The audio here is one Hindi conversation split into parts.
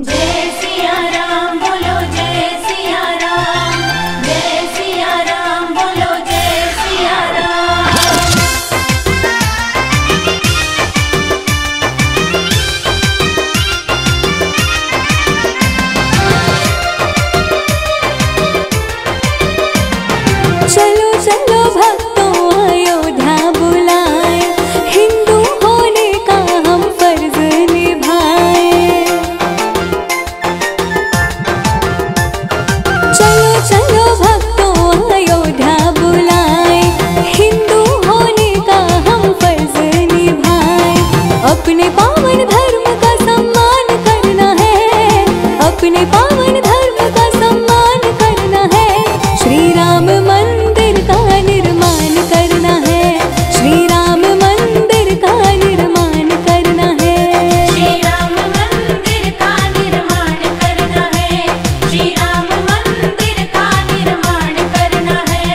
जय सिया राम बोलो, जय सिया राम, जय सिया राम बोलो, जय सिया राम। चलो चलो भक्तों अयोध्या बुलाए, हिंदू होने का हम फर्ज निभाए। चलो चलो भक्तों अयोध्या बुलाए, हिंदू होने का हम फर्ज निभाए। अपने पावन धर्म का सम्मान करना है, अपने पावन धर्म का सम्मान करना है। श्री राम मंदिर का निर्माण करना है, श्री राम मंदिर का निर्माण करना है। श्री राम मंदिर का निर्माण करना है, श्री राम मंदिर का निर्माण करना है।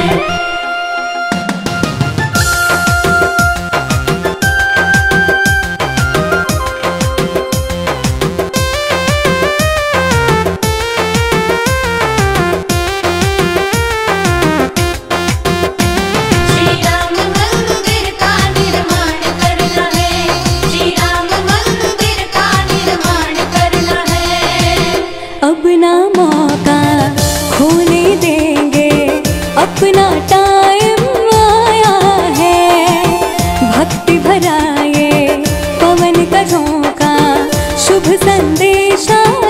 श्री राम मंदिर का निर्माण करना है, श्री राम मंदिर का निर्माण करना है। अब ना मौका खोने देंगे, अपना टाइम आया है। भक्ति भरा ये पवन का झोंका, शुभ संदेश आया